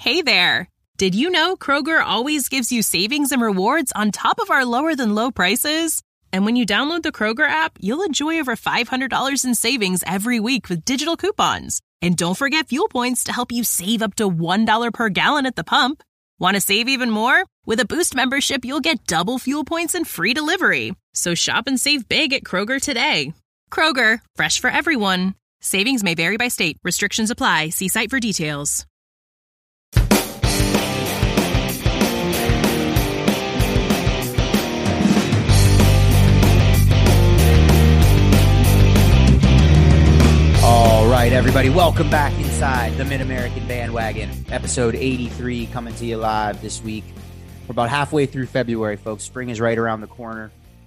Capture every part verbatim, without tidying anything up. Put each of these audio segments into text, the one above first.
Hey there! Did you know Kroger always gives you savings and rewards on top of our lower than low prices? And when you download the Kroger app, you'll enjoy over five hundred dollars in savings every week with digital coupons. And don't forget fuel points to help you save up to one dollar per gallon at the pump. Want to save even more? With a Boost membership, you'll get double fuel points and free delivery. So shop and save big at Kroger today. Kroger, fresh for everyone. Savings may vary by state. Restrictions apply. See site for details. All right, everybody, welcome back inside the Mid-American Bandwagon, episode eighty-three, coming to you live this week. We're about halfway through February, folks. Spring is right around the corner.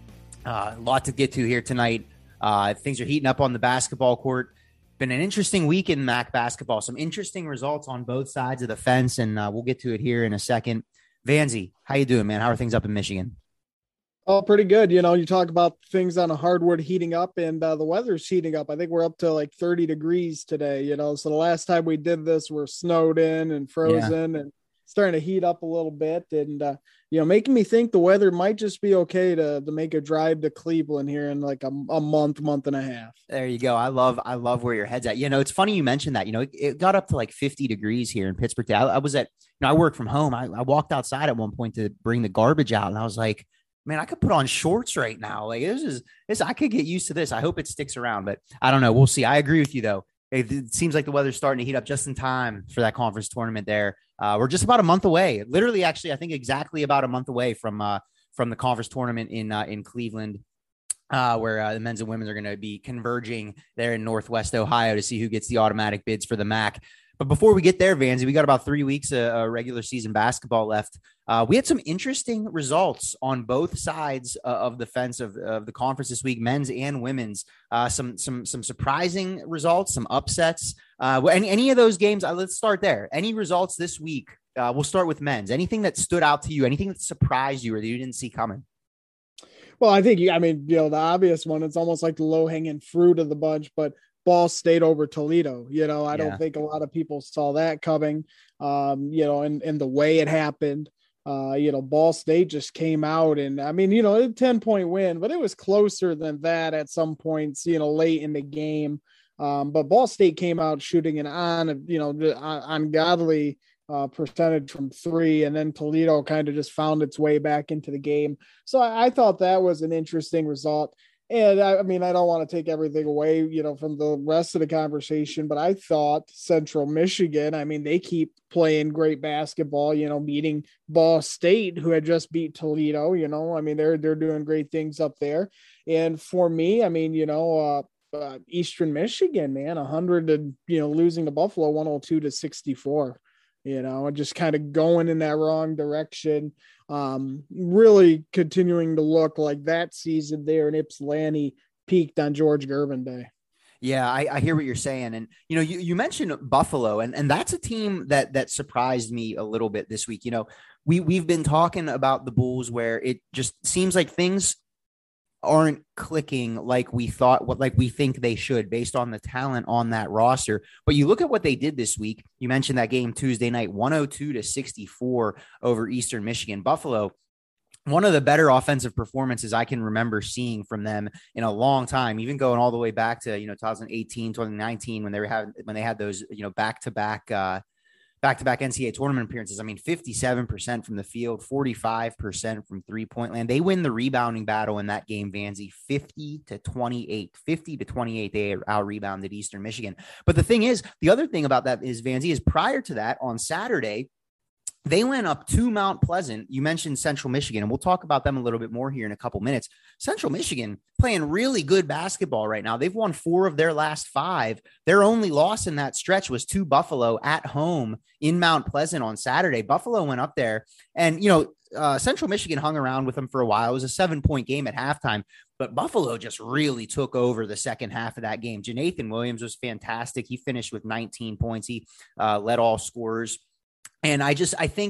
Uh, a lot to get to here tonight. Uh, things are heating up on the basketball court. Been an interesting week in M A C basketball. Some interesting results on both sides of the fence, and uh, we'll get to it here in a second. Vanzi, how you doing, man? How are things up in Michigan? Oh, pretty good. You know, you talk about things on a hardwood heating up, and uh, the weather's heating up. I think we're up to like thirty degrees today, you know. So the last time we did this, we're snowed in and frozen yeah. and starting to heat up a little bit. And, uh, you know, making me think the weather might just be okay to to make a drive to Cleveland here in like a, a month, month and a half. There you go. I love, I love where your head's at. You know, it's funny you mentioned that. You know, it, it got up to like fifty degrees here in Pittsburgh. I, I was at, you know, I work from home. I, I walked outside at one point to bring the garbage out, and I was like, man, I could put on shorts right now. Like this is this, I could get used to this. I hope it sticks around, but I don't know. We'll see. I agree with you though. It, it seems like the weather's starting to heat up just in time for that conference tournament there. Uh, we're just about a month away. Literally, actually, I think exactly about a month away from uh, from the conference tournament in uh, in Cleveland, uh, where uh, the men's and women's are going to be converging there in Northwest Ohio to see who gets the automatic bids for the M A C. But before we get there, Vanzi, we got about three weeks of uh, regular season basketball left. Uh, we had some interesting results on both sides uh, of the fence of, of the conference this week, men's and women's. Uh, some some some surprising results, some upsets. Uh, any any of those games? Uh, let's start there. Any results this week? Uh, we'll start with men's. Anything that stood out to you? Anything that surprised you or that you didn't see coming? Well, I think, I mean, you know, the obvious one, it's almost like the low hanging fruit of the bunch, but Ball State over Toledo. You know, I yeah. don't think a lot of people saw that coming, um, you know, and, and the way it happened. Uh, you know, Ball State just came out and, I mean, you know, a ten point win, but it was closer than that at some points, you know, late in the game. Um, but Ball State came out shooting an on, you know, ungodly uh, percentage from three. And then Toledo kind of just found its way back into the game. So I, I thought that was an interesting result. And I, I mean, I don't want to take everything away, you know, from the rest of the conversation, but I thought Central Michigan, I mean, they keep playing great basketball, you know, beating Ball State, who had just beat Toledo, you know, I mean, they're, they're doing great things up there. And for me, I mean, you know, uh, uh Eastern Michigan, man, a hundred and, you know, losing to Buffalo one oh two to sixty-four, you know, and just kind of going in that wrong direction. Um, really continuing to look like that season there in Ypsilanti peaked on George Gervin Day. Yeah, I, I hear what you're saying. And, you know, you, you mentioned Buffalo, and, and that's a team that that surprised me a little bit this week. You know, we, we've been talking about the Bulls where it just seems like things aren't clicking like we thought, what like we think they should based on the talent on that roster. But you look at what they did this week. You mentioned that game Tuesday night, one oh two to sixty-four over Eastern Michigan. Buffalo, one of the better offensive performances I can remember seeing from them in a long time, even going all the way back to, you know, twenty eighteen, twenty nineteen, when they were having, when they had those, you know, back-to-back, uh, back-to-back N C double A tournament appearances. I mean, fifty-seven percent from the field, forty-five percent from three-point land. They win the rebounding battle in that game, Vanzi, fifty to twenty-eight. fifty to twenty-eight, they out-rebounded Eastern Michigan. But the thing is, the other thing about that is, Vanzi, is prior to that, on Saturday, they went up to Mount Pleasant. You mentioned Central Michigan, and we'll talk about them a little bit more here in a couple minutes. Central Michigan playing really good basketball right now. They've won four of their last five. Their only loss in that stretch was to Buffalo at home in Mount Pleasant on Saturday. Buffalo went up there, and, you know, uh, Central Michigan hung around with them for a while. It was a seven-point game at halftime, but Buffalo just really took over the second half of that game. Jonathan Williams was fantastic. He finished with nineteen points. He uh, led all scorers. And I just, I think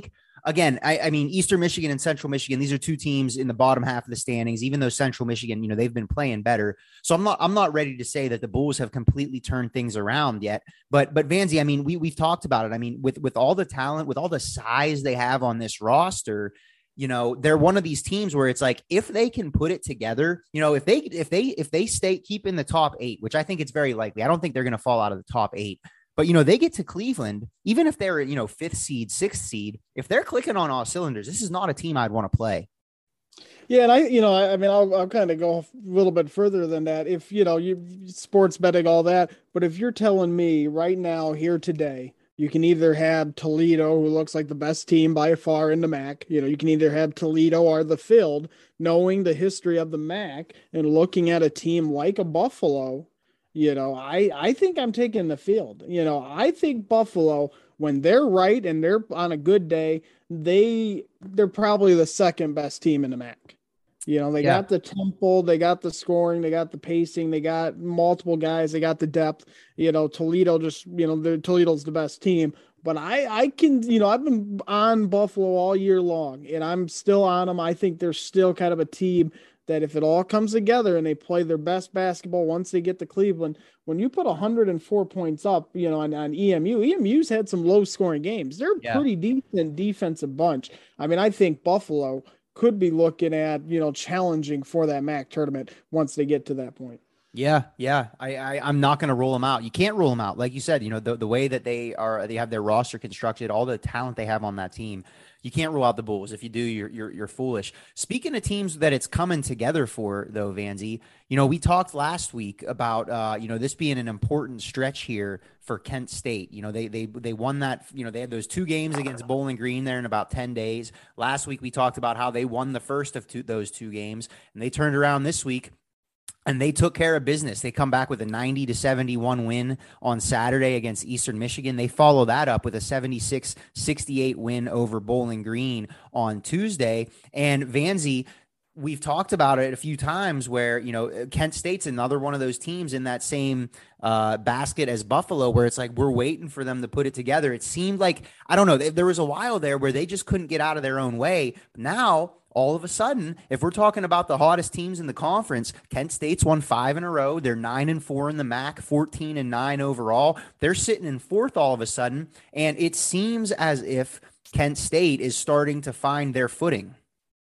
again, I, I mean, Eastern Michigan and Central Michigan, these are two teams in the bottom half of the standings, even though Central Michigan, you know, they've been playing better. So I'm not, I'm not ready to say that the Bulls have completely turned things around yet. But, but Vanzi, I mean, we, we've talked about it. I mean, with, with all the talent, with all the size they have on this roster, you know, they're one of these teams where it's like, if they can put it together, you know, if they, if they, if they stay, keep in the top eight, which I think it's very likely, I don't think they're going to fall out of the top eight, but, you know, they get to Cleveland, even if they're, you know, fifth seed, sixth seed, if they're clicking on all cylinders, this is not a team I'd want to play. Yeah. And I, you know, I, I mean, I'll, I'll kind of go a little bit further than that. If, you know, you sports betting, all that, but if you're telling me right now here today, you can either have Toledo, who looks like the best team by far in the M A C. You know, you can either have Toledo or the Field, knowing the history of the M A C and looking at a team like a Buffalo. You know, I, I think I'm taking the Field. You know, I think Buffalo, when they're right and they're on a good day, they they're probably the second best team in the M A C. You know, they yeah. got the tempo, they got the scoring, they got the pacing, they got multiple guys, they got the depth. You know, Toledo just, you know, Toledo's the best team. But I, I can, you know, I've been on Buffalo all year long, and I'm still on them. I think they're still kind of a team that if it all comes together and they play their best basketball once they get to Cleveland, when you put one hundred four points up, you know, on, on E M U, E M U's had some low-scoring games. They're a yeah. pretty decent defensive bunch. I mean, I think Buffalo could be looking at, you know, challenging for that M A C tournament once they get to that point. Yeah, yeah. I, I I'm not going to rule them out. You can't rule them out, like you said. You know, the the way that they are, they have their roster constructed, all the talent they have on that team. You can't rule out the Bulls. If you do, you're you're you're foolish. Speaking of teams that it's coming together for, though, Vanzi, you know, we talked last week about uh, you know, this being an important stretch here for Kent State. You know, they they they won that. You know, they had those two games against Bowling Green there in about ten days. Last week we talked about how they won the first of two, those two games, and they turned around this week and they took care of business. They come back with a ninety to seventy-one win on Saturday against Eastern Michigan. They follow that up with a seventy-six sixty-eight win over Bowling Green on Tuesday. And Vanzi, we've talked about it a few times where, you know, Kent State's another one of those teams in that same uh, basket as Buffalo, where it's like, we're waiting for them to put it together. It seemed like, I don't know, there was a while there where they just couldn't get out of their own way. Now, all of a sudden, if we're talking about the hottest teams in the conference, Kent State's won five in a row. They're nine and four in the M A C, fourteen and nine overall. They're sitting in fourth all of a sudden. And it seems as if Kent State is starting to find their footing.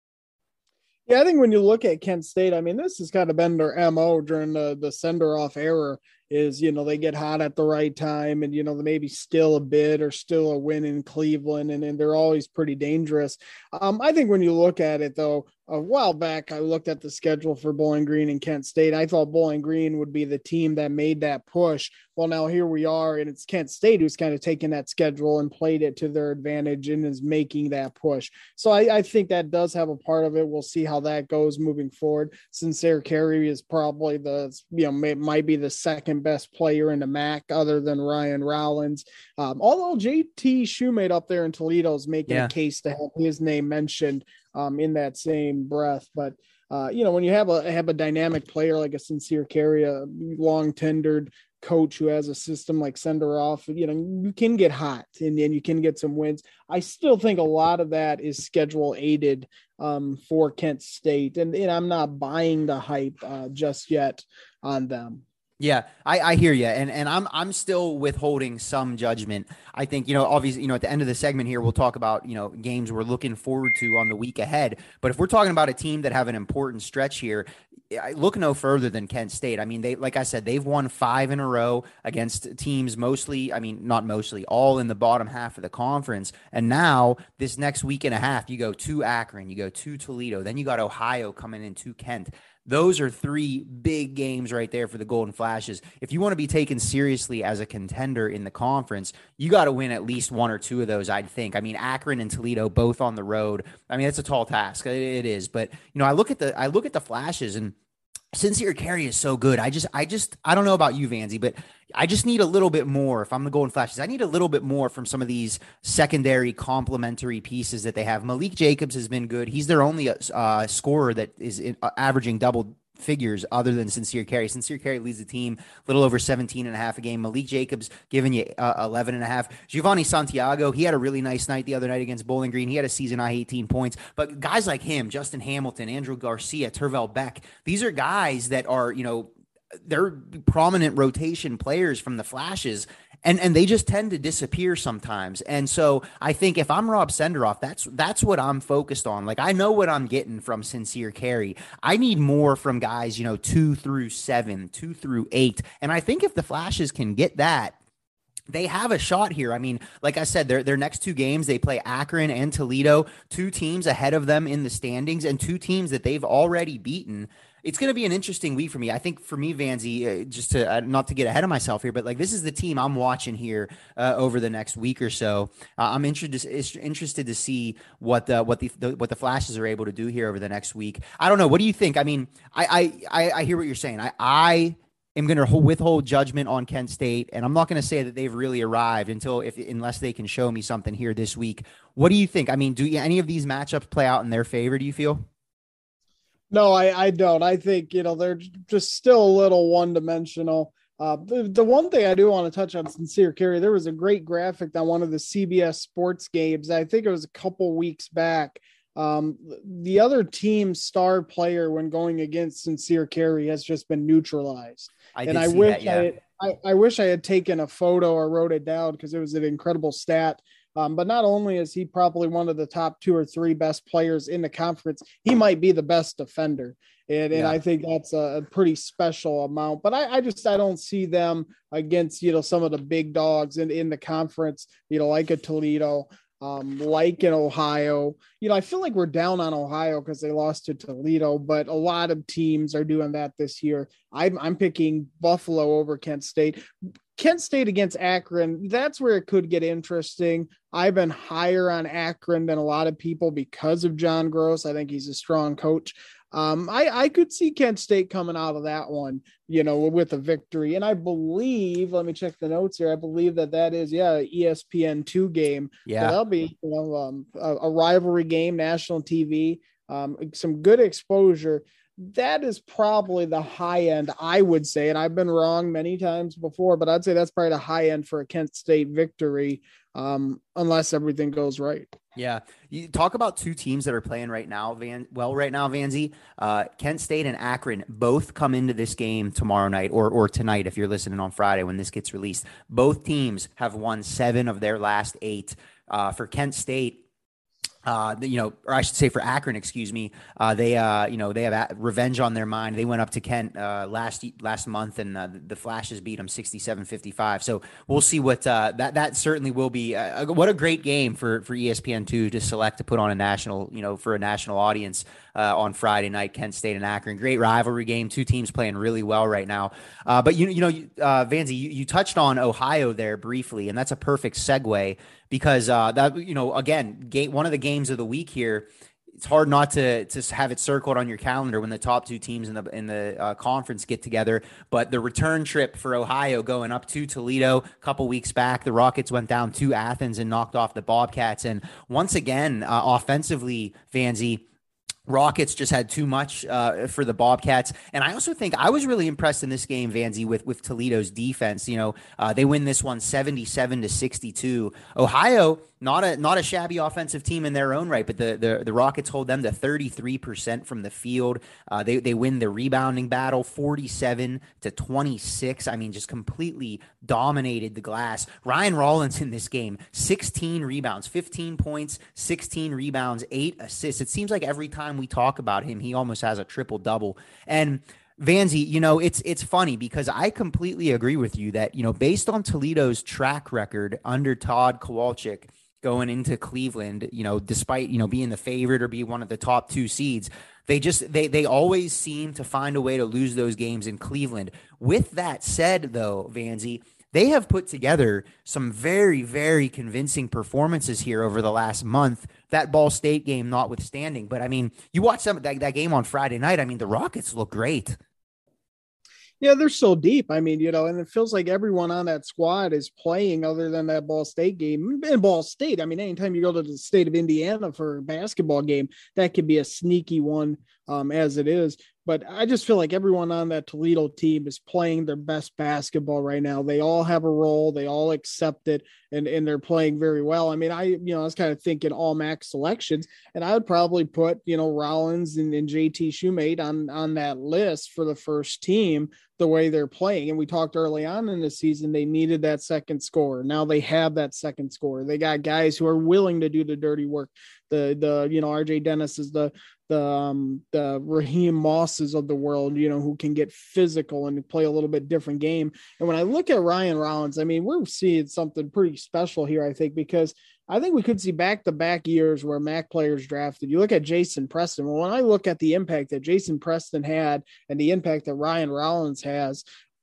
Yeah, I think when you look at Kent State, I mean, this has kind of been their M O during the, the sender-off era is, you know, they get hot at the right time and, you know, maybe still a bid or still a win in Cleveland, and, and they're always pretty dangerous. Um, I think when you look at it, though, a while back, I looked at the schedule for Bowling Green and Kent State. I thought Bowling Green would be the team that made that push. Well, now here we are, and it's Kent State who's kind of taken that schedule and played it to their advantage and is making that push. So I, I think that does have a part of it. We'll see how that goes moving forward. Sincere Carey is probably the, you know, may, might be the second best player in the M A C other than Ryan Rollins. Um, although J T Shoemate up there in Toledo is making yeah. a case to have his name mentioned um, in that same breath. But, uh, you know, when you have a, have a dynamic player like a Sincere Carey, a long tendered coach who has a system like sender off, you know, you can get hot and then you can get some wins. I still think a lot of that is schedule aided um, for Kent State. And, and I'm not buying the hype uh, just yet on them. Yeah, I, I hear you. And, and I'm, I'm still withholding some judgment. I think, you know, obviously, you know, at the end of the segment here, we'll talk about, you know, games we're looking forward to on the week ahead. But if we're talking about a team that have an important stretch here, I look no further than Kent State. I mean, they, like I said, they've won five in a row against teams mostly, I mean, not mostly, all in the bottom half of the conference. And now this next week and a half, you go to Akron, you go to Toledo, then you got Ohio coming into Kent. Those are three big games right there for the Golden Flashes. If you want to be taken seriously as a contender in the conference, you got to win at least one or two of those, I'd think. I mean, Akron and Toledo both on the road. I mean, it's a tall task. It is. But, you know, I look at the I look at the Flashes, and Sincere Carey is so good. I just, I just, I don't know about you, Vanzi, but I just need a little bit more. If I'm the Golden Flashes, I need a little bit more from some of these secondary complementary pieces that they have. Malik Jacobs has been good. He's their only uh, scorer that is in, uh, averaging double figures other than Sincere Carry. Sincere Carry leads the team a little over seventeen and a half a game. Malik Jacobs giving you uh, eleven and a half. Giovanni Santiago, he had a really nice night the other night against Bowling Green. He had a season high eighteen points. But guys like him, Justin Hamilton, Andrew Garcia, Tervel Beck, these are guys that are, you know, they're prominent rotation players from the Flashes, and and they just tend to disappear sometimes. And so I think if I'm Rob Senderoff, that's that's what I'm focused on. Like, I know what I'm getting from Sincere Carry. I need more from guys, you know, two through seven, two through eight. And I think if the Flashes can get that, they have a shot here. I mean, like I said, their their next two games, they play Akron and Toledo, two teams ahead of them in the standings and two teams that they've already beaten. It's going to be an interesting week for me. I think for me, Vanzi, uh, just to uh, not to get ahead of myself here, but like this is the team I'm watching here uh, over the next week or so. Uh, I'm interested interested to see what the what the, the what the Flashes are able to do here over the next week. I don't know. What do you think? I mean, I I I hear what you're saying. I I am going to withhold judgment on Kent State, and I'm not going to say that they've really arrived until if unless they can show me something here this week. What do you think? I mean, do any of these matchups play out in their favor? Do you feel? No, I, I don't. I think, you know, they're just still a little one-dimensional. Uh, the, the one thing I do want to touch on Sincere Carry, there was a great graphic on one of the C B S sports games. I think it was a couple weeks back. Um, the other team's star player when going against Sincere Carry has just been neutralized. I and I wish that, yeah. I, had, I, I wish I had taken a photo or wrote it down because it was an incredible stat. Um, but not only is he probably one of the top two or three best players in the conference, he might be the best defender. And, and yeah. I think that's a, a pretty special amount. But I, I just I don't see them against, you know, some of the big dogs in, in the conference, you know, like a Toledo, um, like in Ohio. You know, I feel like we're down on Ohio because they lost to Toledo, but a lot of teams are doing that this year. I'm, I'm picking Buffalo over Kent State. Kent State against Akron, that's where it could get interesting. I've been higher on Akron than a lot of people because of John Gross. I think he's a strong coach. Um, I, I could see Kent State coming out of that one, you know, with a victory. And I believe, let me check the notes here. I believe that that is, yeah, E S P N two game. Yeah. So that'll be, you know, um, a, a rivalry game, national T V, um, some good exposure. That is probably the high end, I would say, and I've been wrong many times before, but I'd say that's probably the high end for a Kent State victory, um, unless everything goes right. Yeah. You talk about two teams that are playing right now, Van. Well, right now, Vanzi, uh, Kent State and Akron both come into this game tomorrow night or or tonight if you're listening on Friday when this gets released. Both teams have won seven of their last eight. Uh, for Kent State, Uh, you know, or I should say for Akron, excuse me. Uh, they, uh, you know, they have a- revenge on their mind. They went up to Kent uh, last last month, and uh, the Flashes beat them sixty-seven fifty-five. So we'll see what uh, that that certainly will be. Uh, what a great game for for E S P N two to select to put on a national, you know, for a national audience uh, on Friday night. Kent State and Akron, great rivalry game. Two teams playing really well right now. Uh, but you you know, uh, Vanzi, you, you touched on Ohio there briefly, and that's a perfect segue. Because uh, that, you know, again, game, one of the games of the week here, it's hard not to to have it circled on your calendar when the top two teams in the in the uh, conference get together. But the return trip for Ohio going up to Toledo a couple weeks back, the Rockets went down to Athens and knocked off the Bobcats. And once again, uh, offensively, Vanzi, Rockets just had too much uh, for the Bobcats. And I also think I was really impressed in this game, Vanzi, with, with Toledo's defense. You know, uh, they win this one seventy-seven to sixty-two. Ohio, not a not a shabby offensive team in their own right, but the the, the Rockets hold them to thirty-three percent from the field. Uh, they, they win the rebounding battle forty-seven to twenty-six. I mean, just completely dominated the glass. Ryan Rollins in this game, sixteen rebounds, fifteen points, sixteen rebounds, eight assists. It seems like every time we talk about him, he almost has a triple double. And Vanzi, you know, it's it's funny because I completely agree with you that, you know, based on Toledo's track record under Todd Kowalczyk going into Cleveland, you know, despite, you know, being the favorite or be one of the top two seeds, they just they they always seem to find a way to lose those games in Cleveland. With that said, though, Vanzi, they have put together some very, very convincing performances here over the last month, that Ball State game notwithstanding. But, I mean, you watch some, that, that game on Friday night, I mean, the Rockets look great. Yeah, they're so deep. I mean, you know, and it feels like everyone on that squad is playing other than that Ball State game. And Ball State, I mean, anytime you go to the state of Indiana for a basketball game, that could be a sneaky one um, as it is. but I just feel like everyone on that Toledo team is playing their best basketball right now. They all have a role. They all accept it, and, and they're playing very well. I mean, I, you know, I was kind of thinking all MAC selections, and I would probably put, you know, Rollins and, and J T Shoemate on, on that list for the first team, the way they're playing. And we talked early on in the season, they needed that second scorer. Now they have that second scorer. They got guys who are willing to do the dirty work. The, the, you know, R J Dennis is the, the, um, the Raheem Mosses of the world, you know, who can get physical and play a little bit different game. And when I look at Ryan Rollins, I mean, we're seeing something pretty special here, I think, because I think we could see back-to-back years where MAC players drafted. You look at Jason Preston. Well, when I look at the impact that Jason Preston had and the impact that Ryan Rollins has,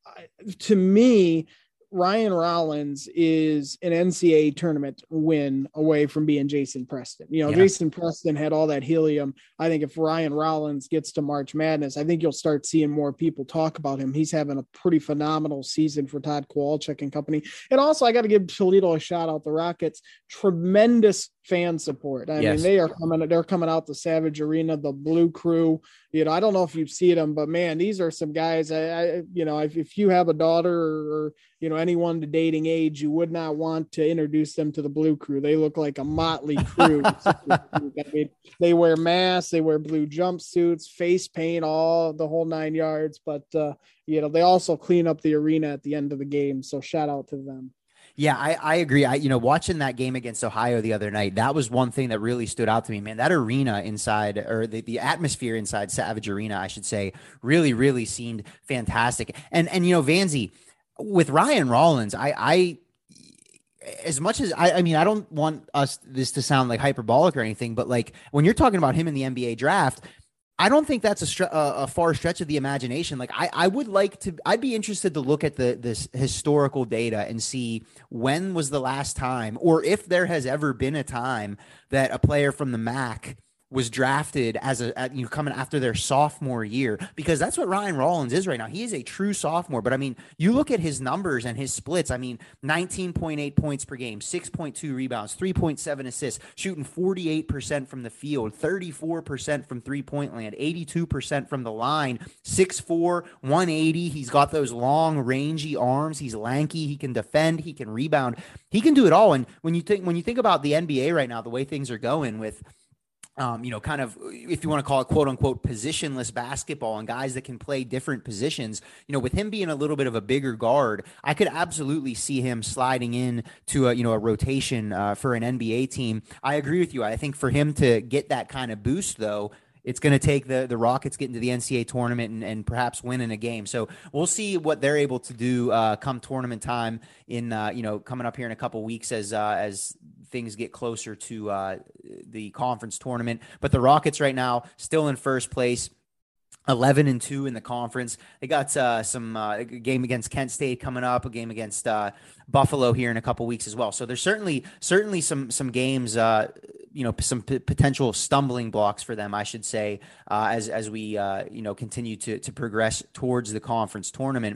to me, Ryan Rollins is an N C double A tournament win away from being Jason Preston. You know, yeah. Jason Preston had all that helium. I think if Ryan Rollins gets to March Madness, I think you'll start seeing more people talk about him. He's having a pretty phenomenal season for Todd Kowalczyk and company. And also, I got to give Toledo a shout out. The Rockets, tremendous fan support. I yes. mean, they are coming, they're coming out the Savage Arena, the Blue Crew. You know, I don't know if you've seen them, but man, these are some guys. I, I you know, if, if you have a daughter or, or, you know, anyone to dating age, you would not want to introduce them to the Blue Crew. They look like a motley crew. I mean, they wear masks, they wear blue jumpsuits, face paint, all the whole nine yards. But, uh, you know, they also clean up the arena at the end of the game. So shout out to them. Yeah, I, I agree. I, you know, watching that game against Ohio the other night, that was one thing that really stood out to me, man. That arena inside, or the, the atmosphere inside Savage Arena, I should say, really, really seemed fantastic. And, and, you know, Vanzi, with Ryan Rollins, I, I, as much as I, I mean, I don't want us, this to sound like hyperbolic or anything, but like when you're talking about him in the N B A draft, I don't think that's a, stre- a far stretch of the imagination. Like I, I would like to, I'd be interested to look at the this historical data and see when was the last time, or if there has ever been a time that a player from the M A C was drafted as a, at, you know, coming after their sophomore year, because that's what Ryan Rollins is right now. He is a true sophomore, but I mean, you look at his numbers and his splits. I mean, nineteen point eight points per game, six point two rebounds, three point seven assists, shooting forty-eight percent from the field, thirty-four percent from three point land, eighty-two percent from the line, six four, one eighty. He's got those long rangy arms. He's lanky. He can defend. He can rebound. He can do it all. And when you think, when you think about the N B A right now, the way things are going with, Um, you know, kind of, if you want to call it quote unquote positionless basketball and guys that can play different positions, you know, with him being a little bit of a bigger guard, I could absolutely see him sliding in to a, you know, a rotation uh, for an N B A team. I agree with you. I think for him to get that kind of boost, though, it's going to take the, the Rockets getting to the N C double A tournament and, and perhaps winning a game. So we'll see what they're able to do uh, come tournament time in, uh, you know, coming up here in a couple weeks as uh, as things get closer to uh, the conference tournament. But the Rockets right now still in first place, eleven and two in the conference. They got uh, some uh, game against Kent State coming up, a game against uh, Buffalo here in a couple weeks as well. So there's certainly certainly some some games, uh, you know, some p- potential stumbling blocks for them, I should say, uh, as as we uh, you know continue to to progress towards the conference tournament.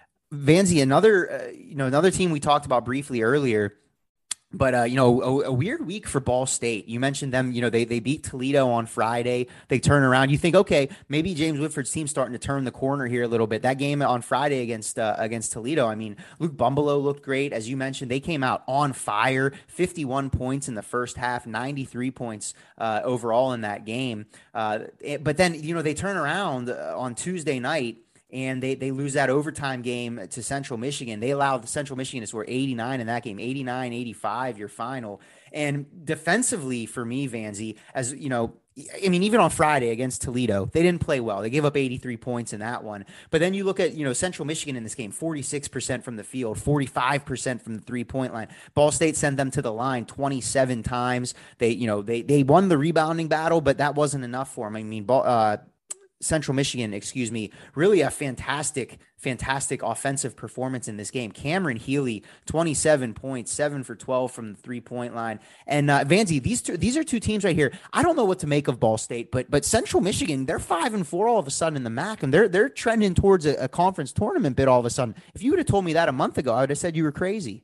Vanzi, another uh, you know another team we talked about briefly earlier. But, uh, you know, a, a weird week for Ball State. You mentioned them, you know, they they beat Toledo on Friday. They turn around. You think, okay, maybe James Whitford's team's starting to turn the corner here a little bit. That game on Friday against uh, against Toledo, I mean, Luke Bumbelow looked great. As you mentioned, they came out on fire, fifty-one points in the first half, ninety-three points uh, overall in that game. Uh, it, but then, you know, they turn around uh, on Tuesday night, and they, they lose that overtime game to Central Michigan. They allowed the Central Michigan to score eighty-nine in that game, eighty-nine eighty-five, your final. And defensively for me, Vanzi, as you know, I mean, even on Friday against Toledo, they didn't play well. They gave up eighty-three points in that one. But then you look at, you know, Central Michigan in this game, forty-six percent from the field, forty-five percent from the three-point line. Ball State sent them to the line twenty-seven times. They, you know, they they won the rebounding battle, but that wasn't enough for them. I mean, uh, Central Michigan, excuse me, really a fantastic, fantastic offensive performance in this game. Cameron Healy, twenty-seven points, seven for twelve from the three-point line. And uh, Vanzi, these two, these are two teams right here. I don't know what to make of Ball State, but but Central Michigan, they're five and four all of a sudden in the M A C, and they're they're trending towards a, a conference tournament bid all of a sudden. If you would have told me that a month ago, I would have said you were crazy.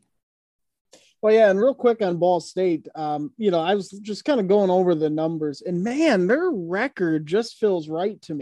Well, yeah, and real quick on Ball State, um, you know, I was just kind of going over the numbers, and man, their record just feels right to me.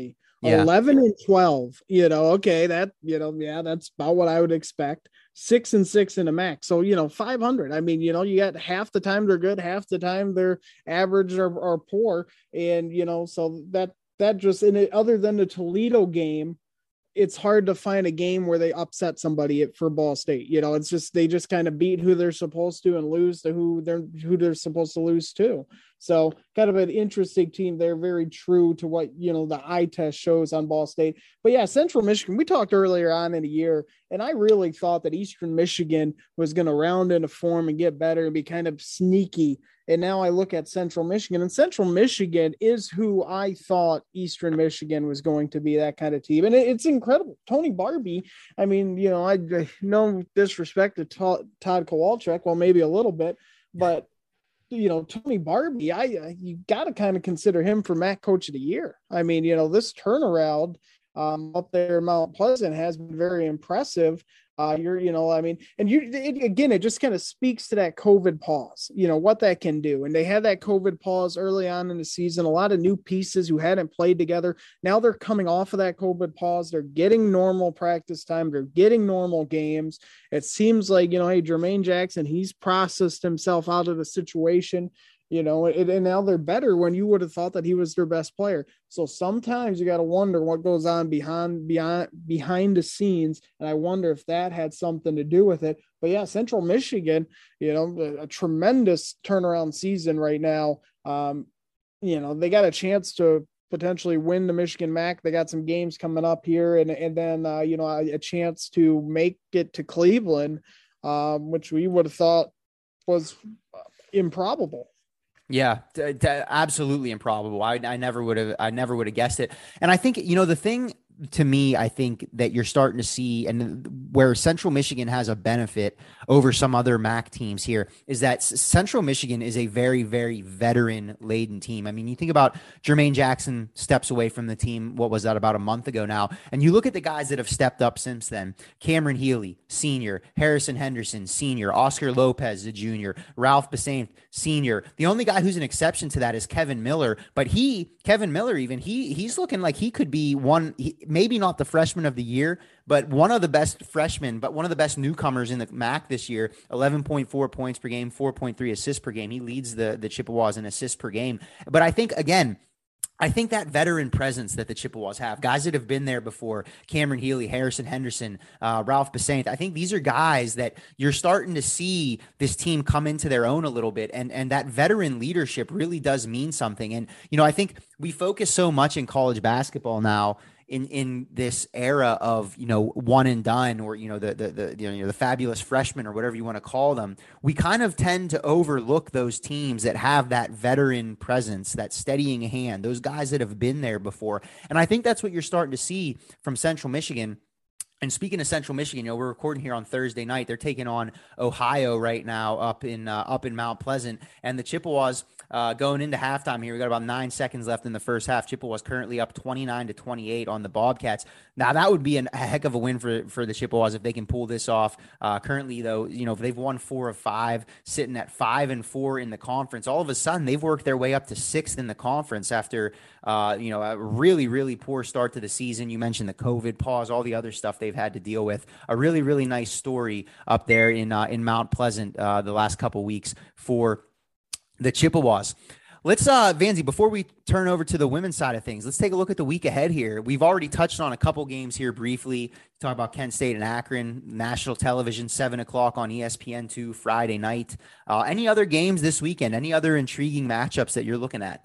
Yeah. eleven and twelve, you know, okay, that, you know, yeah, that's about what I would expect. Six and six in a M A C. So, you know, five hundred. I mean, you know, you got half the time they're good, half the time they're average or, or poor. And, you know, so that, that just in it, other than the Toledo game, it's hard to find a game where they upset somebody for Ball State. You know, it's just, they just kind of beat who they're supposed to and lose to who they're, who they're supposed to lose to. So kind of an interesting team. They're very true to what, you know, the eye test shows on Ball State. But yeah, Central Michigan, we talked earlier on in the year, and I really thought that Eastern Michigan was going to round into form and get better and be kind of sneaky. And now I look at Central Michigan, and Central Michigan is who I thought Eastern Michigan was going to be, that kind of team. And it's incredible. Tony Barbie, I mean, you know, I no disrespect to Todd Kowalczyk, well, maybe a little bit, but you know, Tony Barbie, I, I you got to kind of consider him for M A C Coach of the Year. I mean, you know, this turnaround um, up there in Mount Pleasant has been very impressive. Uh, you're, you know, I mean, and you, it, again, it just kind of speaks to that COVID pause, you know, what that can do. And they had that COVID pause early on in the season, a lot of new pieces who hadn't played together. Now they're coming off of that COVID pause. They're getting normal practice time. They're getting normal games. It seems like, you know, hey, Jermaine Jackson, he's processed himself out of the situation. You know, it, and now they're better when you would have thought that he was their best player. So sometimes you got to wonder what goes on behind, behind, behind the scenes. And I wonder if that had something to do with it. But yeah, Central Michigan, you know, a, a tremendous turnaround season right now. Um, you know, they got a chance to potentially win the Michigan M A C. They got some games coming up here, and, and then, uh, you know, a, a chance to make it to Cleveland, um, which we would have thought was improbable. Yeah, t- t- absolutely improbable. I, I never would have, I never would have guessed it. And I think, you know, the thing to me, I think that you're starting to see, and where Central Michigan has a benefit over some other M A C teams here, is that Central Michigan is a very, very veteran laden team. I mean, you think about Jermaine Jackson steps away from the team. What was that, about a month ago now? And you look at the guys that have stepped up since then: Cameron Healy, senior; Harrison Henderson, senior; Oscar Lopez, the junior; Ralph Basaint, senior. The only guy who's an exception to that is Kevin Miller, but he, Kevin Miller, even he, he's looking like he could be one, he, maybe not the freshman of the year, but one of the best freshmen, but one of the best newcomers in the M A C this year. eleven point four points per game, four point three assists per game. He leads the, the Chippewas in assists per game. But I think, again, I think that veteran presence that the Chippewas have, guys that have been there before, Cameron Healy, Harrison Henderson, uh, Ralph Basaint, I think these are guys that you're starting to see this team come into their own a little bit. And, and that veteran leadership really does mean something. And, you know, I think we focus so much in college basketball now in, in this era of, you know, one and done, or, you know, the, the, the, you know, the fabulous freshmen, or whatever you want to call them. We kind of tend to overlook those teams that have that veteran presence, that steadying hand, those guys that have been there before. And I think that's what you're starting to see from Central Michigan. And speaking of Central Michigan, you know, we're recording here on Thursday night. They're taking on Ohio right now up in uh, up in Mount Pleasant, and the Chippewas uh, going into halftime here. We got about nine seconds left in the first half. Chippewas currently up twenty-nine to twenty-eight on the Bobcats. Now that would be an, a heck of a win for for the Chippewas if they can pull this off. Uh, currently, though, you know, if they've won four of five, sitting at five and four in the conference, all of a sudden they've worked their way up to sixth in the conference after uh, you know a really really poor start to the season. You mentioned the COVID pause, all the other stuff they've had to deal with. A really, really nice story up there in uh, in Mount Pleasant uh, the last couple weeks for the Chippewas. Let's, uh, Vanzi, before we turn over to the women's side of things, let's take a look at the week ahead here. We've already touched on a couple games here briefly. Talk about Kent State and Akron, national television, seven o'clock on E S P N two Friday night. Uh, any other games this weekend? Any other intriguing matchups that you're looking at?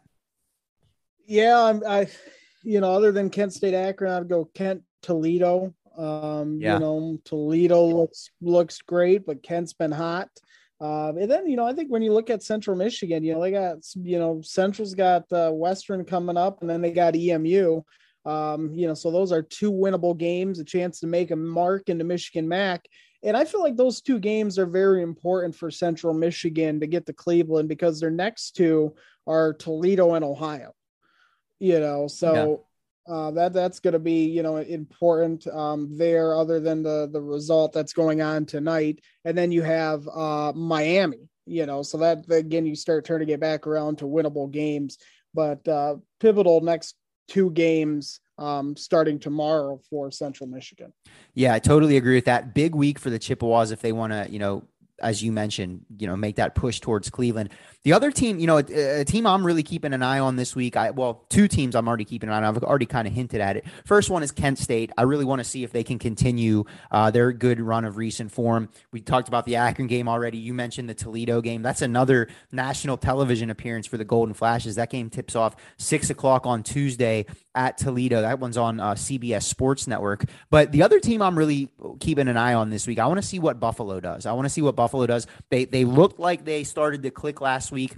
Yeah, I'm, I, you know, other than Kent State, Akron, I'd go Kent, Toledo. Um, yeah. You know, Toledo looks looks great, but Kent's been hot. Um, and then, you know, I think when you look at Central Michigan, you know, they got, you know, Central's got uh, Western coming up, and then they got E M U. Um, you know, so those are two winnable games, a chance to make a mark in the Michigan M A C. And I feel like those two games are very important for Central Michigan to get to Cleveland, because their next two are Toledo and Ohio. You know, so. Yeah. Uh, that that's going to be, you know, important um, there, other than the the result that's going on tonight. And then you have uh, Miami, you know, so that, again, you start turning it back around to winnable games. But uh, pivotal next two games um, starting tomorrow for Central Michigan. Yeah, I totally agree with that. Big week for the Chippewas if they want to, you know, as you mentioned, you know, make that push towards Cleveland. The other team, you know, a, a team I'm really keeping an eye on this week. I well, two teams I'm already keeping an eye on. I've already kind of hinted at it. First one is Kent State. I really want to see if they can continue uh, their good run of recent form. We talked about the Akron game already. You mentioned the Toledo game. That's another national television appearance for the Golden Flashes. That game tips off six o'clock on Tuesday at Toledo. That one's on uh, C B S Sports Network. But the other team I'm really keeping an eye on this week, I want to see what Buffalo does. I want to see what Buffalo does. They they looked like they started to click last week,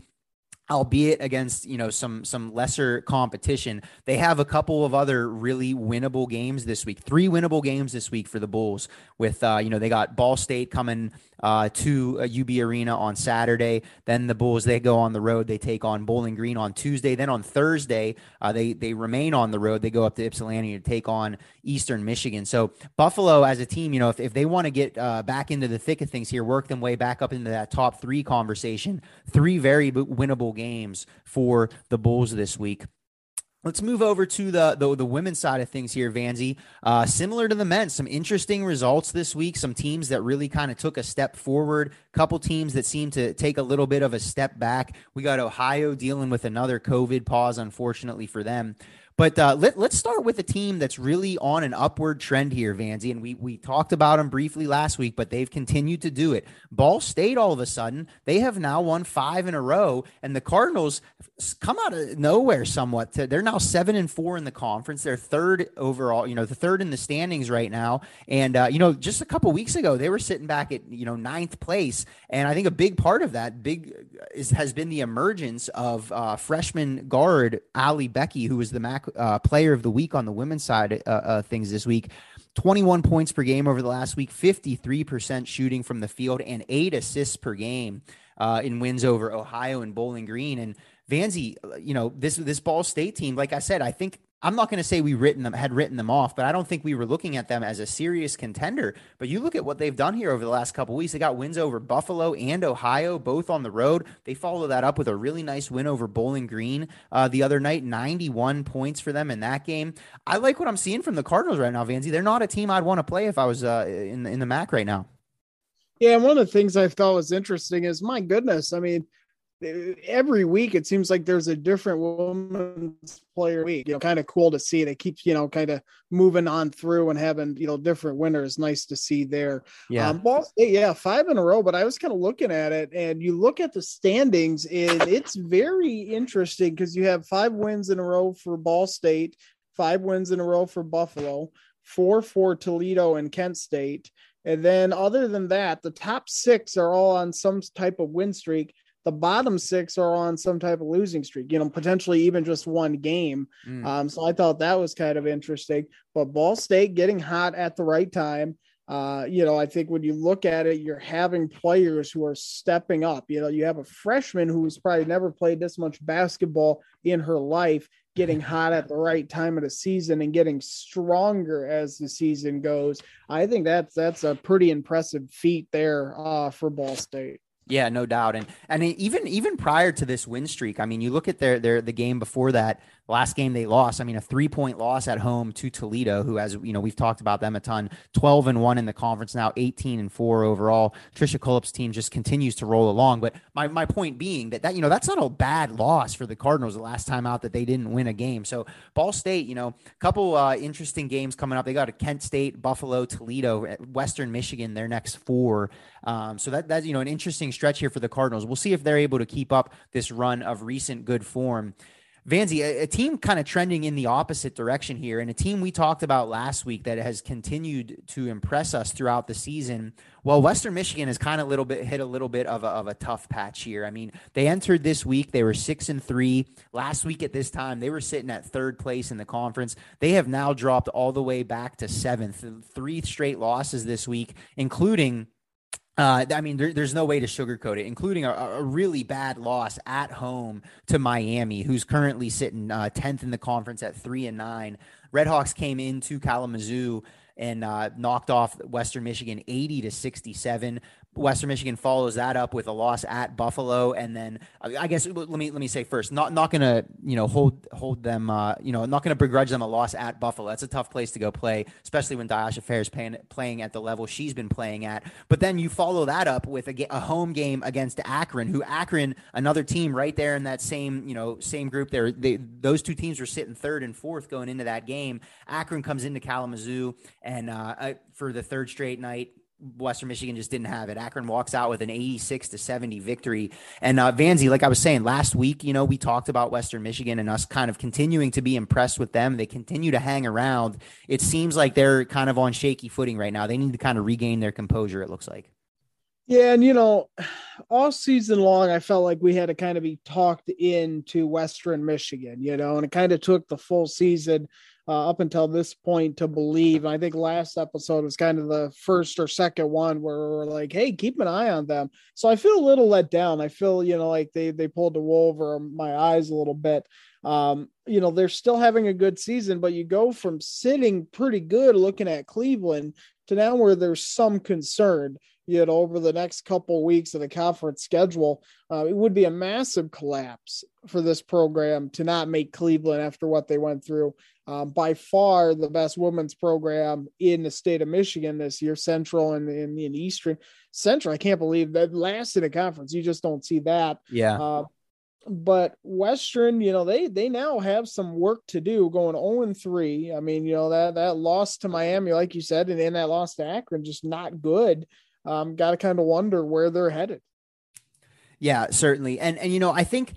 albeit against, you know, some some lesser competition. They have a couple of other really winnable games this week. Three winnable games this week for the Bulls with, uh, you know, they got Ball State coming uh, to uh, U B Arena on Saturday. Then the Bulls, they go on the road. They take on Bowling Green on Tuesday. Then on Thursday, uh, they, they remain on the road. They go up to Ypsilanti to take on Eastern Michigan. So Buffalo as a team, you know, if, if they want to get uh, back into the thick of things here, work them way back up into that top three conversation, three very winnable games for the Bulls this week. Let's move over to the, the the women's side of things here, Vanzi. Uh, similar to the men, some interesting results this week. Some teams that really kind of took a step forward. Couple teams that seem to take a little bit of a step back. We got Ohio dealing with another COVID pause, unfortunately for them. But uh, let, let's start with a team that's really on an upward trend here, Vanzi. And we we talked about them briefly last week, but they've continued to do it. Ball State, all of a sudden, they have now won five in a row. And the Cardinals come out of nowhere somewhat. They're now seven and four in the conference. They're third overall, you know, the third in the standings right now. And, uh, you know, just a couple weeks ago, they were sitting back at, you know, ninth place. And I think a big part of that big is, has been the emergence of uh, freshman guard Allie Becky, who was the Mac Uh, player of the week on the women's side uh, uh, things this week. twenty-one points per game over the last week, fifty-three percent shooting from the field, and eight assists per game uh, in wins over Ohio and Bowling Green. And Vanzi, you know, this this Ball State team, like I said, I think I'm not going to say we written them had written them off, but I don't think we were looking at them as a serious contender. But you look at what they've done here over the last couple of weeks. They got wins over Buffalo and Ohio, both on the road. They follow that up with a really nice win over Bowling Green uh, the other night, ninety-one points for them in that game. I like what I'm seeing from the Cardinals right now, Vanzi. They're not a team I'd want to play if I was uh, in in the M A C right now. Yeah, and one of the things I thought was interesting is, my goodness, I mean, every week it seems like there's a different women's player week. You know, kind of cool to see. They keep, you know, kind of moving on through and having, you know, different winners. Nice to see there. Yeah. Um, Ball State, yeah, five in a row. But I was kind of looking at it, and you look at the standings, and it's very interesting because you have five wins in a row for Ball State, five wins in a row for Buffalo, four for Toledo and Kent State. And then other than that, the top six are all on some type of win streak. The bottom six are on some type of losing streak, you know, potentially even just one game. Mm. Um, so I thought that was kind of interesting. But Ball State getting hot at the right time. Uh, you know, I think when you look at it, you're having players who are stepping up. You know, you have a freshman who's probably never played this much basketball in her life, getting hot at the right time of the season and getting stronger as the season goes. I think that's that's a pretty impressive feat there uh, for Ball State. Yeah, no doubt. And and even even prior to this win streak, I mean, you look at their their the game before that, last game they lost. I mean, a three-point loss at home to Toledo, who has, you know, we've talked about them a ton, twelve and one in the conference now, eighteen and four overall. Tricia Cullip's team just continues to roll along. But my my point being that, that, you know, that's not a bad loss for the Cardinals the last time out that they didn't win a game. So Ball State, you know, a couple uh, interesting games coming up. They got a Kent State, Buffalo, Toledo, Western Michigan, their next four. Um, so that that's, you know, an interesting stretch here for the Cardinals. We'll see if they're able to keep up this run of recent good form. Vanzi, a, a team kind of trending in the opposite direction here, and a team we talked about last week that has continued to impress us throughout the season. Well, Western Michigan has kind of little bit hit a little bit of a, of a tough patch here. I mean, they entered this week, they were six and three. Last week at this time, they were sitting at third place in the conference. They have now dropped all the way back to seventh. Three straight losses this week, including Uh, I mean, there, there's no way to sugarcoat it, including a, a really bad loss at home to Miami, who's currently sitting uh, tenth in the conference at three and nine. Redhawks came into Kalamazoo and uh, knocked off Western Michigan eighty to sixty-seven. Western Michigan follows that up with a loss at Buffalo, and then I guess let me let me say first, not not gonna you know hold hold them uh, you know not gonna begrudge them a loss at Buffalo. That's a tough place to go play, especially when Diasha Fair is playing playing at the level she's been playing at. But then you follow that up with a, a home game against Akron, who Akron, another team right there in that same you know same group there. They, those two teams were sitting third and fourth going into that game. Akron comes into Kalamazoo and uh, for the third straight night. Western Michigan just didn't have it. Akron walks out with an eighty-six to seventy victory. And uh, Vanzi, like I was saying last week, you know, we talked about Western Michigan and us kind of continuing to be impressed with them. They continue to hang around. It seems like they're kind of on shaky footing right now. They need to kind of regain their composure, it looks like. Yeah, and you know, all season long, I felt like we had to kind of be talked into Western Michigan, you know, and it kind of took the full season uh, up until this point to believe. And I think last episode was kind of the first or second one where we're like, hey, keep an eye on them. So I feel a little let down. I feel, you know, like they they pulled the wool over my eyes a little bit. Um, you know, they're still having a good season, but you go from sitting pretty good looking at Cleveland to now where there's some concern. You know, over the next couple of weeks of the conference schedule, uh, it would be a massive collapse for this program to not make Cleveland after what they went through. Um, by far the best women's program in the state of Michigan this year, Central and in the Eastern. Central, I can't believe that last in a conference. You just don't see that. Yeah. Uh, but Western, you know, they they now have some work to do going oh and three. I mean, you know, that that loss to Miami, like you said, and then that loss to Akron, just not good. Um, got to kind of wonder where they're headed. Yeah, certainly. And, and, you know, I think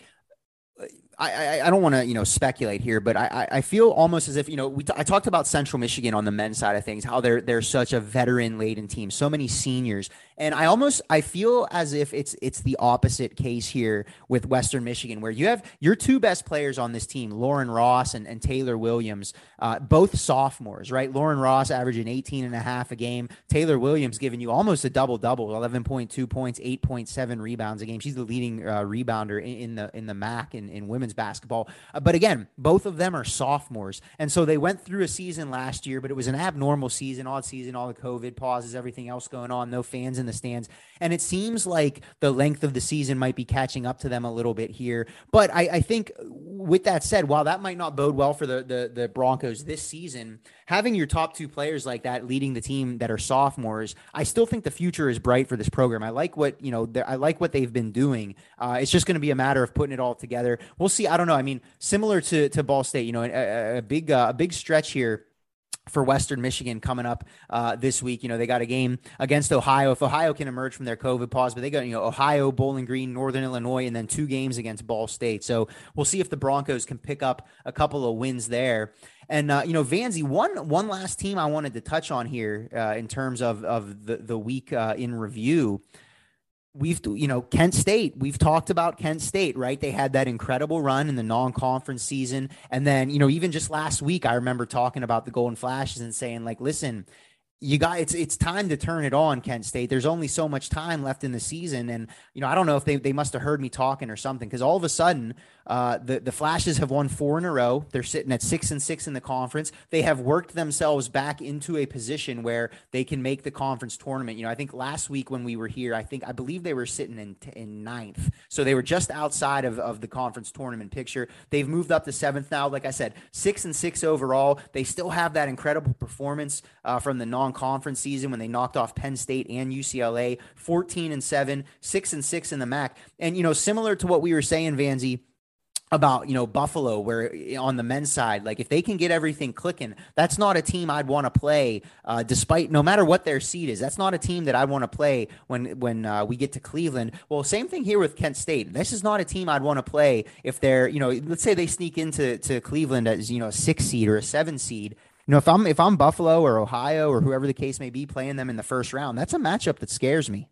I, I, I don't want to, you know, speculate here, but I, I feel almost as if, you know, we t- I talked about Central Michigan on the men's side of things, how they're, they're such a veteran laden team, so many seniors. And I almost, I feel as if it's, it's the opposite case here with Western Michigan, where you have your two best players on this team, Lauren Ross and, and Taylor Williams, uh, both sophomores, right? Lauren Ross averaging eighteen and a half a game. Taylor Williams giving you almost a double double, eleven point two points, eight point seven rebounds a game. She's the leading uh, rebounder in, in the, in the M A C in, in women's basketball. Uh, but again, both of them are sophomores. And so they went through a season last year, but it was an abnormal season, odd season, all the COVID pauses, everything else going on, no fans in the stands. And it seems like the length of the season might be catching up to them a little bit here. But I, I think with that said, while that might not bode well for the, the, the Broncos this season, having your top two players like that leading the team that are sophomores, I still think the future is bright for this program. I like what, you know, I like what they've been doing. Uh, it's just going to be a matter of putting it all together. We'll see. I don't know. I mean, similar to, to Ball State, you know, a, a big, uh, a big stretch here for Western Michigan coming up uh, this week. You know, they got a game against Ohio. If Ohio can emerge from their COVID pause, but they got, you know, Ohio, Bowling Green, Northern Illinois, and then two games against Ball State. So we'll see if the Broncos can pick up a couple of wins there. And, uh, you know, Vanzi, one one last team I wanted to touch on here uh, in terms of, of the, the week uh, in review. We've, you know, Kent State, we've talked about Kent State, right? They had that incredible run in the non-conference season. And then, you know, even just last week, I remember talking about the Golden Flashes and saying, like, listen, you got, it's, it's time to turn it on, Kent State. There's only so much time left in the season. And, you know, I don't know if they, they must've heard me talking or something, because all of a sudden uh, the, the Flashes have won four in a row. They're sitting at six and six in the conference. They have worked themselves back into a position where they can make the conference tournament. You know, I think last week when we were here, I think, I believe they were sitting in, in ninth. So they were just outside of, of the conference tournament picture. They've moved up to seventh now. Like I said, six and six overall. They still have that incredible performance uh, from the non-conference season when they knocked off Penn State and U C L A, fourteen and seven, six and six in the M A C. And, you know, similar to what we were saying, Vanzi, about, you know, Buffalo, where on the men's side, like if they can get everything clicking, that's not a team I'd want to play uh, despite no matter what their seed is. That's not a team that I'd want to play when, when uh, we get to Cleveland. Well, same thing here with Kent State. This is not a team I'd want to play if they're, you know, let's say they sneak into to Cleveland as, you know, a six seed or a seven seed. You know, if I'm, if I'm Buffalo or Ohio or whoever the case may be playing them in the first round, that's a matchup that scares me.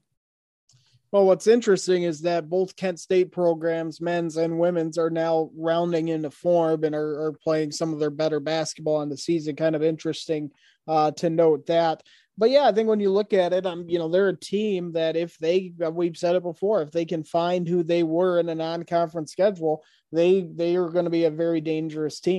Well, what's interesting is that both Kent State programs, men's and women's, are now rounding into form and are, are playing some of their better basketball in the season. Kind of interesting uh, to note that. But yeah, I think when you look at it, um, you know, they're a team that if they, we've said it before, if they can find who they were in a non-conference schedule, they they are going to be a very dangerous team.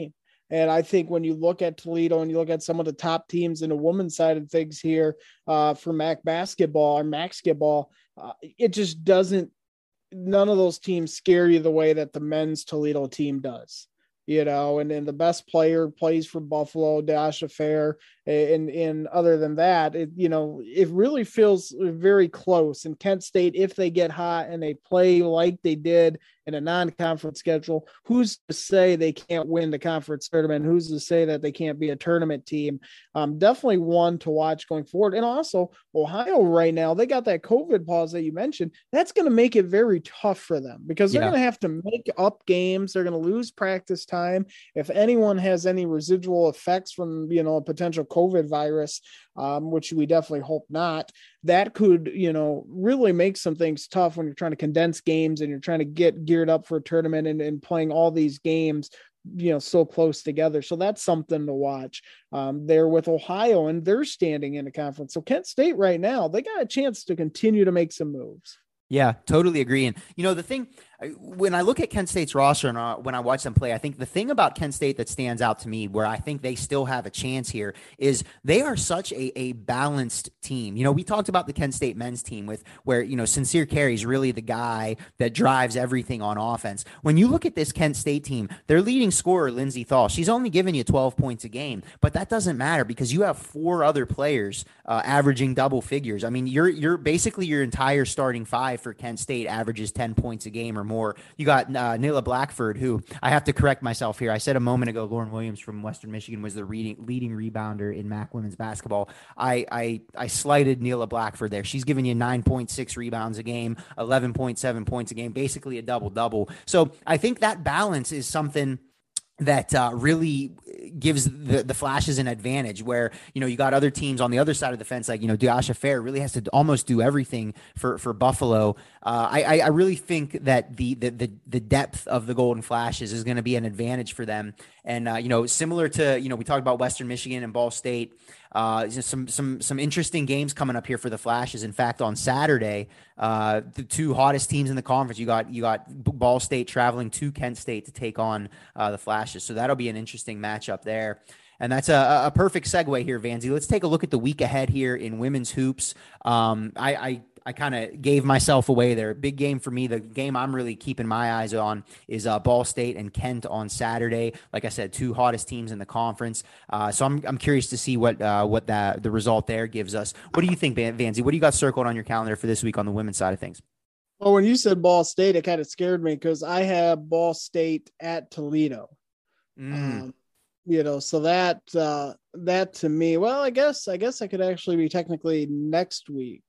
And I think when you look at Toledo and you look at some of the top teams in the women's side of things here uh, for Mac basketball or Maxketball, uh, it just doesn't, none of those teams scare you the way that the men's Toledo team does. You know, and then the best player plays for Buffalo, Dasha Fair. And, and other than that, it, you know, it really feels very close. And Kent State, if they get hot and they play like they did in a non-conference schedule, who's to say they can't win the conference tournament? Who's to say that they can't be a tournament team? Um, definitely one to watch going forward. And also Ohio right now, they got that COVID pause that you mentioned. That's going to make it very tough for them because they're yeah. going to have to make up games. They're going to lose practice time. If anyone has any residual effects from, you know, a potential COVID virus, um, which we definitely hope not, that could, you know, really make some things tough when you're trying to condense games and you're trying to get geared up for a tournament and, and playing all these games, you know, so close together. So that's something to watch um, there with Ohio, and they're standing in the conference. So Kent State right now, they got a chance to continue to make some moves. Yeah, totally agree. And, you know, the thing, when I look at Kent State's roster and uh, when I watch them play, I think the thing about Kent State that stands out to me where I think they still have a chance here is they are such a, a balanced team. You know, we talked about the Kent State men's team with where, you know, Sincere Carey is really the guy that drives everything on offense. When you look at this Kent State team, their leading scorer, Lindsey Thal, she's only giving you twelve points a game, but that doesn't matter because you have four other players uh, averaging double figures. I mean, you're, you're basically your entire starting five for Kent State averages ten points a game or more. You got uh, Nila Blackford, who I have to correct myself here. I said a moment ago, Lauren Williams from Western Michigan was the reading, leading rebounder in M A C women's basketball. I, I I slighted Nila Blackford there. She's giving you nine point six rebounds a game, eleven point seven points a game, basically a double-double. So I think that balance is something that uh, really gives the, the Flashes an advantage where, you know, you got other teams on the other side of the fence, like, you know, Dasha Fair really has to almost do everything for, for Buffalo. Uh, I, I really think that the, the, the, the depth of the Golden Flashes is going to be an advantage for them. And, uh, you know, similar to, you know, we talked about Western Michigan and Ball State, uh, some, some, some interesting games coming up here for the Flashes. In fact, on Saturday, uh, the two hottest teams in the conference, you got, you got Ball State traveling to Kent State to take on uh, the Flashes. So that'll be an interesting matchup there. And that's a, a perfect segue here, Vanzi. Let's take a look at the week ahead here in women's hoops. Um, I, I, I kind of gave myself away there. Big game for me. The game I'm really keeping my eyes on is uh, Ball State and Kent on Saturday. Like I said, two hottest teams in the conference. Uh, so I'm I'm curious to see what uh, what that the result there gives us. What do you think, Vanzi? What do you got circled on your calendar for this week on the women's side of things? Well, when you said Ball State, it kind of scared me because I have Ball State at Toledo. Mm. Um, you know, so that uh, that to me, well, I guess I guess I could actually be technically next week.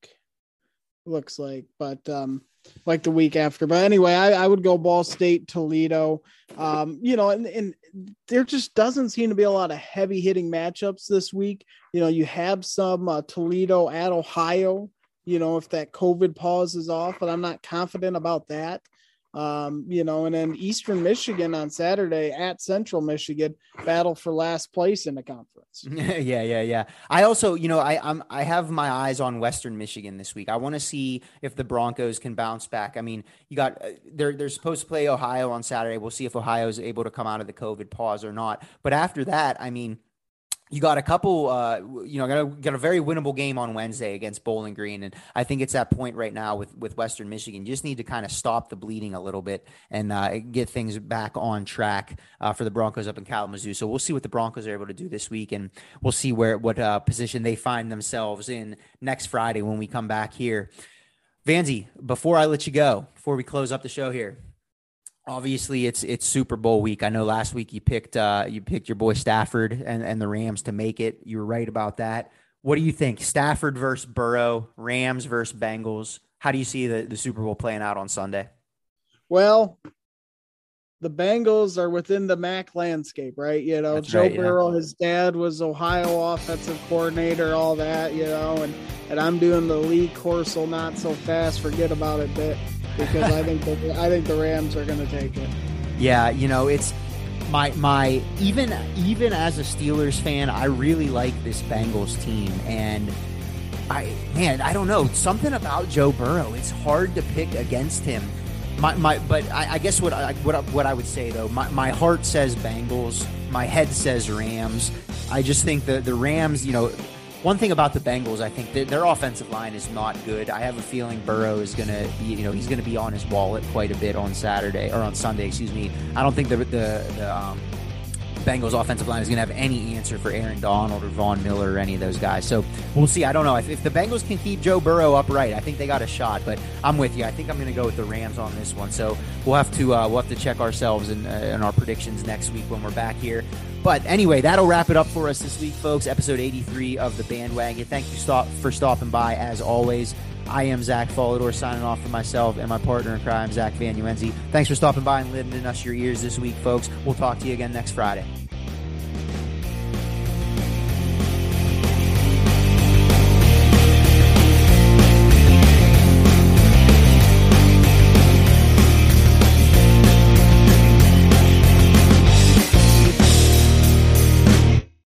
Looks like, but um, like the week after. But anyway, I, I would go Ball State, Toledo. Um, you know, and, and there just doesn't seem to be a lot of heavy hitting matchups this week. You know, you have some uh, Toledo at Ohio. You know, if that COVID pause is off, but I'm not confident about that. Um, you know, and then Eastern Michigan on Saturday at Central Michigan, battle for last place in the conference. yeah, yeah, yeah. I also, you know, I I'm I have my eyes on Western Michigan this week. I want to see if the Broncos can bounce back. I mean, you got uh, they're they're supposed to play Ohio on Saturday. We'll see if Ohio is able to come out of the COVID pause or not. But after that, I mean, you got a couple, uh, you know, got a, got a very winnable game on Wednesday against Bowling Green. And I think it's that point right now with, with Western Michigan. You just need to kind of stop the bleeding a little bit and uh, get things back on track uh, for the Broncos up in Kalamazoo. So we'll see what the Broncos are able to do this week. And we'll see where what uh, position they find themselves in next Friday when we come back here. Vanzi, before I let you go, before we close up the show here, obviously, it's it's Super Bowl week. I know last week you picked uh, you picked your boy Stafford and, and the Rams to make it. You were right about that. What do you think? Stafford versus Burrow, Rams versus Bengals. How do you see the, the Super Bowl playing out on Sunday? Well, the Bengals are within the M A C landscape, right? You know, That's Joe right, Burrow, yeah. His dad was Ohio offensive coordinator, all that, you know, and, and I'm doing the Lee Corso not so fast, forget about it bit. Because I think the, I think the Rams are going to take it. Yeah, you know, it's my my even even as a Steelers fan, I really like this Bengals team, and I man, I don't know, something about Joe Burrow. It's hard to pick against him. My, my, but I, I guess what I, what I, what I would say though, my, my heart says Bengals, my head says Rams. I just think the the Rams, you know, one thing about the Bengals, I think that their offensive line is not good. I have a feeling Burrow is gonna be, you know, he's gonna be on his wallet quite a bit on Saturday or on Sunday, excuse me. I don't think the the, the um, Bengals offensive line is going to have any answer for Aaron Donald or Von Miller or any of those guys. So we'll see. I don't know. If, if the Bengals can keep Joe Burrow upright, I think they got a shot. But I'm with you. I think I'm going to go with the Rams on this one. So we'll have to uh, we'll have to check ourselves in, uh, in our predictions next week when we're back here. But anyway, that'll wrap it up for us this week, folks. Episode eighty-three of The Bandwagon. Thank you stop, for stopping by, as always. I am Zach Follador signing off for myself and my partner in crime, Zach Vanuenzi. Thanks for stopping by and lending us your ears this week, folks. We'll talk to you again next Friday.